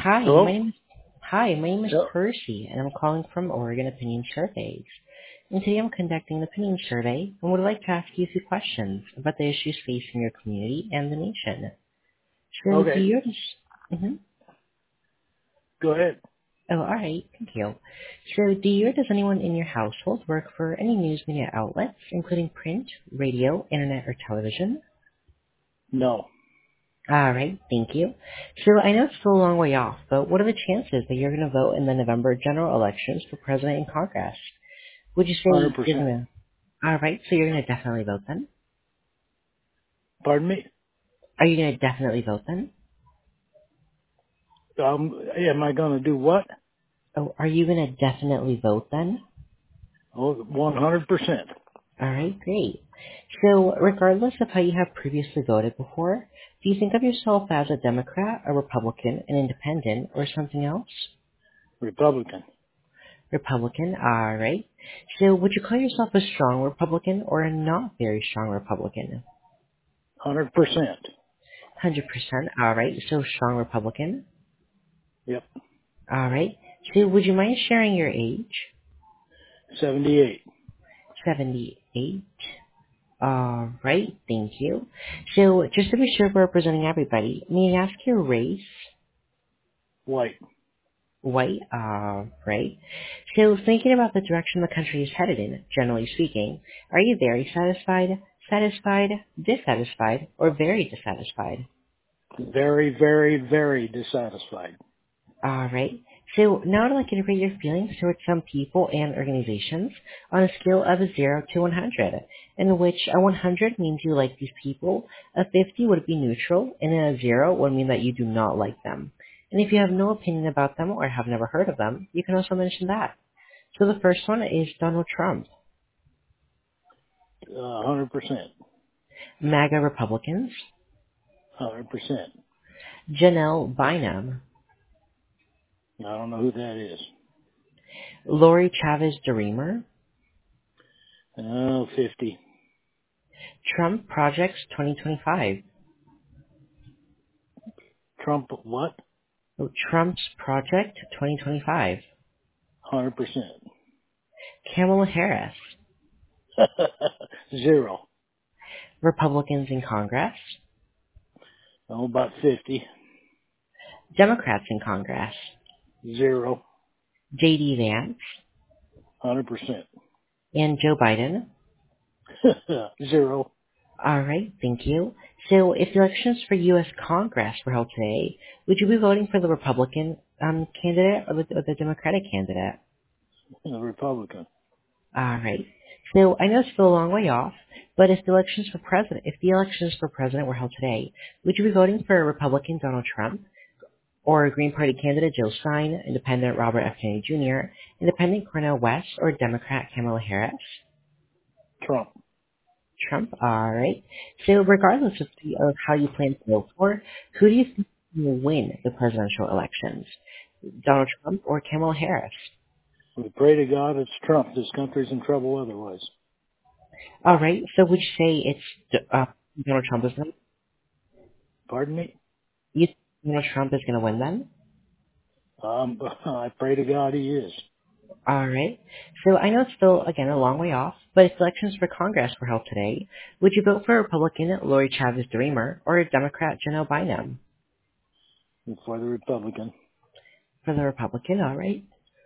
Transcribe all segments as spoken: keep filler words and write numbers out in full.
Hi, my Hello? name is Hi, my name is Yeah. Percy, and I'm calling from Oregon Opinion Surveys. And today I'm conducting an opinion survey and would like to ask you a few questions about the issues facing your community and the nation. So, do Okay. you? Mm-hmm. Go ahead. Oh, all right. Thank you. So, do you or does anyone in your household work for any news media outlets, including print, radio, internet, or television? No. All right. Thank you. So, I know it's still a long way off, but what are the chances that you're going to vote in the November general elections for president and Congress? Would you say you're one hundred percent. gonna? All right, so you're gonna definitely vote then. Pardon me? Are you gonna definitely vote then? Um, am I going to do what? Oh, are you gonna definitely vote then? Oh, one hundred percent. All right, great. So, regardless of how you have previously voted before, do you think of yourself as a Democrat, a Republican, an Independent, or something else? Republican. Republican. All right. So, would you call yourself a strong Republican or a not very strong Republican? one hundred percent. one hundred percent. All right. So, strong Republican. Yep. All right. So, would you mind sharing your age? seventy-eight. seventy-eight. All right, thank you. So, just to be sure we're representing everybody, may I ask your race? White. White. All right. So, thinking about the direction the country is headed in, generally speaking, are you very satisfied, satisfied, dissatisfied, or very dissatisfied? Very, very, very dissatisfied. All right. So now I'd like you to rate your feelings towards some people and organizations on a scale of a zero to one hundred, in which a one hundred means you like these people, a fifty would be neutral, and a zero would mean that you do not like them. And if you have no opinion about them or have never heard of them, you can also mention that. So the first one is Donald Trump, Uh, one hundred percent. MAGA Republicans, one hundred percent. Janelle Bynum, I don't know who that is. Lori Chavez DeRemer, Oh, fifty. Trump Projects twenty twenty-five, Trump, what? oh, Trump's Project twenty twenty-five, one hundred percent. Kamala Harris, Zero. Republicans in Congress, Oh, about fifty. Democrats in Congress, Zero. J D Vance, one hundred percent. and Joe Biden. Zero. All right, thank you. So if the elections for U S. Congress were held today, would you be voting for the Republican um, candidate or the, or the Democratic candidate? Republican. All right. So I know it's still a long way off, but if the elections for president, if the elections for president were held today, would you be voting for Republican Donald Trump, or Green Party candidate Jill Stein, Independent Robert F. Kennedy Junior, Independent Cornel West, or Democrat Kamala Harris? Trump. Trump. All right. So regardless of, the, of how you plan to vote for, who do you think will win the presidential elections? Donald Trump or Kamala Harris? We pray to God it's Trump. This country's in trouble otherwise. All right. So would you say it's uh, Donald Trump is going? Pardon me? You think Donald Trump is going to win then? Um, I pray to God he is. All right. So I know it's still, again, a long way off, but if elections for Congress were held today, would you vote for Republican Lori Chavez DeRemer or Democrat Janelle Bynum? For the Republican. For the Republican, all right.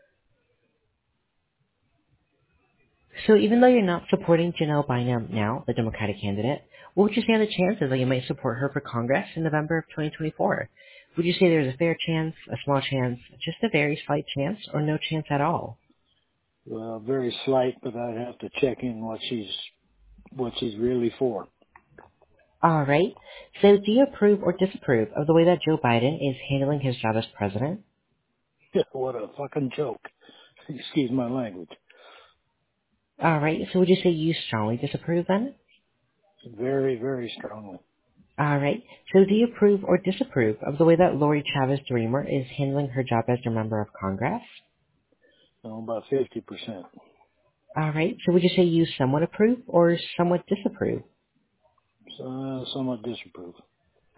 So even though you're not supporting Janelle Bynum now, the Democratic candidate, what would you say are the chances that you might support her for Congress in November of twenty twenty-four? Would you say there's a fair chance, a small chance, just a very slight chance, or no chance at all? Well, very slight, but I'd have to check in what she's, what she's really for. All right. So do you approve or disapprove of the way that Joe Biden is handling his job as president? What a fucking joke. Excuse my language. All right. So would you say you strongly disapprove then? Very, very strongly. All right. So do you approve or disapprove of the way that Lori Chavez DeRemer is handling her job as a member of Congress? Oh, about fifty percent. All right. So would you say you somewhat approve or somewhat disapprove? So, uh, somewhat disapprove.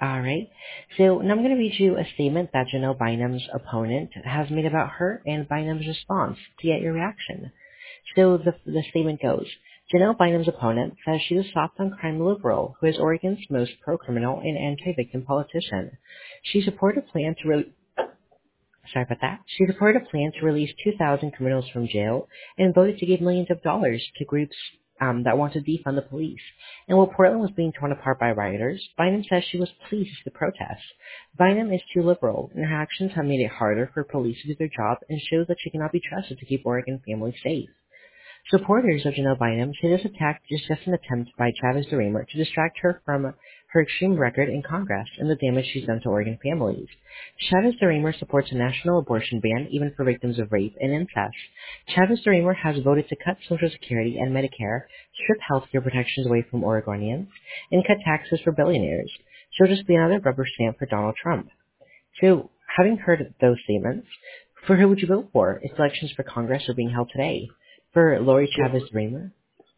All right. So now I'm going to read you a statement that Janelle Bynum's opponent has made about her and Bynum's response to get your reaction. So the, the statement goes, Janelle Bynum's opponent says she's a soft-on-crime liberal who is Oregon's most pro-criminal and anti-victim politician. She supported a plan to re- sorry about that. She supported a plan to release two thousand criminals from jail and voted to give millions of dollars to groups um, that want to defund the police. And while Portland was being torn apart by rioters, Bynum says she was pleased with the protests. Bynum is too liberal, and her actions have made it harder for police to do their job and shows that she cannot be trusted to keep Oregon families safe. Supporters of Janelle Bynum say this attack is just an attempt by Travis DeRaymer to distract her from her extreme record in Congress and the damage she's done to Oregon families. Travis DeRaymer supports a national abortion ban even for victims of rape and incest. Travis DeRaymer has voted to cut Social Security and Medicare, strip health care protections away from Oregonians, and cut taxes for billionaires. She'll just be another rubber stamp for Donald Trump. So, having heard those statements, for who would you vote for if elections for Congress are being held today? For Lori Chavez Raymer?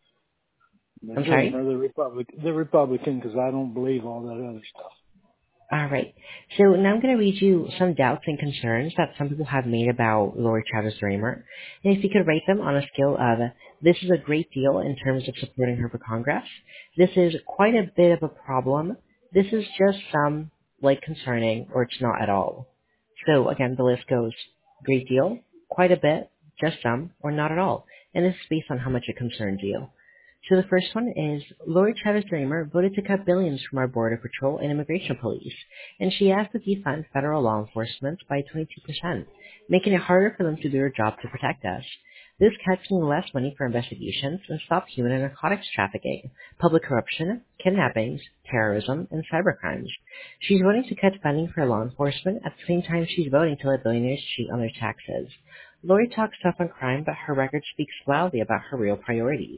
The I'm sorry? Dreamer, the Republic, the Republican, because I don't believe all that other stuff. All right. So now I'm going to read you some doubts and concerns that some people have made about Lori Chavez Raymer. And if you could rate them on a scale of this is a great deal in terms of supporting her for Congress, this is quite a bit of a problem, this is just some, like, concerning, or it's not at all. So again, the list goes great deal, quite a bit, just some, or not at all. And this is based on how much it concerns you. So the first one is, Lori Chavez Raymer voted to cut billions from our Border Patrol and Immigration Police, and she asked to defund federal law enforcement by twenty-two percent, making it harder for them to do their job to protect us. This cuts mean less money for investigations and stop human and narcotics trafficking, public corruption, kidnappings, terrorism, and cybercrimes. She's voting to cut funding for law enforcement at the same time she's voting to let billionaires cheat on their taxes. Lori talks tough on crime, but her record speaks loudly about her real priorities.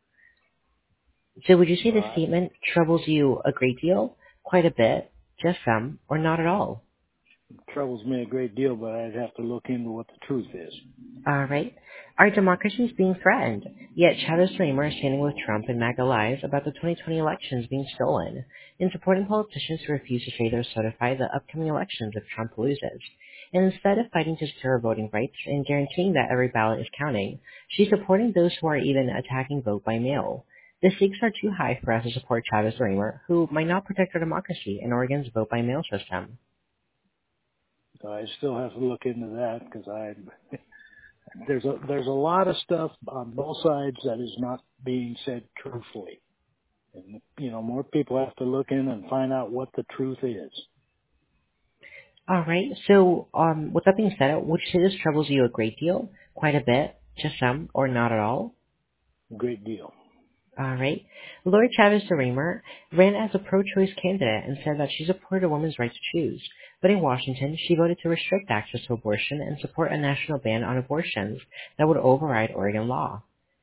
So would you say this Right. statement troubles you a great deal, quite a bit, just some, or not at all? It troubles me a great deal, but I'd have to look into what the truth is. All right. Our democracy is being threatened, yet Chavez Raymer is standing with Trump and MAGA lies about the twenty twenty elections being stolen, and supporting politicians who refuse to say they'll certify the upcoming elections if Trump loses. And instead of fighting to secure voting rights and guaranteeing that every ballot is counting, she's supporting those who are even attacking vote by mail. The stakes are too high for us to support Chavez Raymer, who might not protect our democracy and Oregon's vote by mail system. So I still have to look into that because I there's a there's a lot of stuff on both sides that is not being said truthfully, and you know more people have to look in and find out what the truth is. All right. So, um, with that being said, would you say this troubles you a great deal, quite a bit, just some, or not at all? Great deal. All right. Lori Chavez Raymer ran as a pro-choice candidate and said that she supported a woman's right to choose. But in Washington, she voted to restrict access to abortion and support a national ban on abortions that would override Oregon law.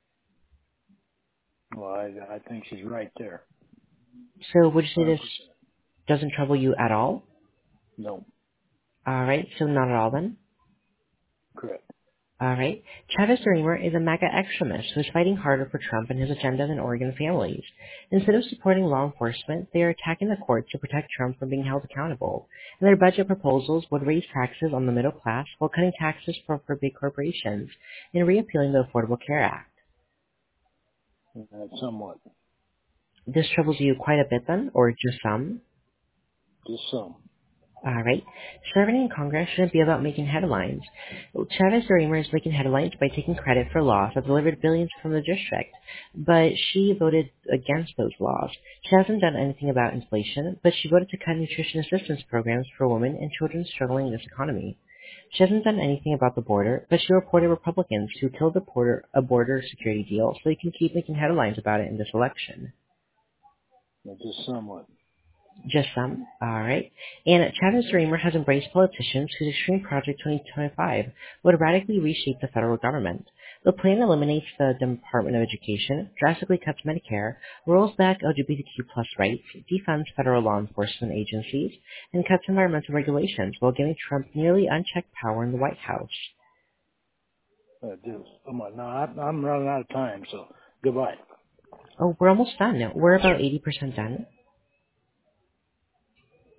Well, I, I think she's right there. So would you say one hundred this percent. doesn't trouble you at all? No, All right. So not at all then? correct. All right. Chavez Raymer is a MAGA extremist who is fighting harder for Trump and his agenda than Oregon families. Instead of supporting law enforcement, they are attacking the courts to protect Trump from being held accountable. And their budget proposals would raise taxes on the middle class while cutting taxes for, for big corporations and repealing the Affordable Care Act. Uh, somewhat, This troubles you quite a bit then, or just some? just some. All right. Serving in Congress shouldn't be about making headlines. Chavez Raymer is making headlines by taking credit for laws that delivered billions from the district, but she voted against those laws. She hasn't done anything about inflation, but she voted to cut nutrition assistance programs for women and children struggling in this economy. She hasn't done anything about the border, but she reported Republicans who killed a border, a border security deal so they can keep making headlines about it in this election. Uh, just somewhat. Just some. All right. And Chavez Raymer has embraced politicians whose Extreme Project twenty twenty-five would radically reshape the federal government. The plan eliminates the Department of Education, drastically cuts Medicare, rolls back L G B T Q plus rights, defunds federal law enforcement agencies, and cuts environmental regulations while giving Trump nearly unchecked power in the White House. Uh, just somewhat. No, I, I'm running out of time, so goodbye. Oh, we're almost done now. We're about eighty percent done.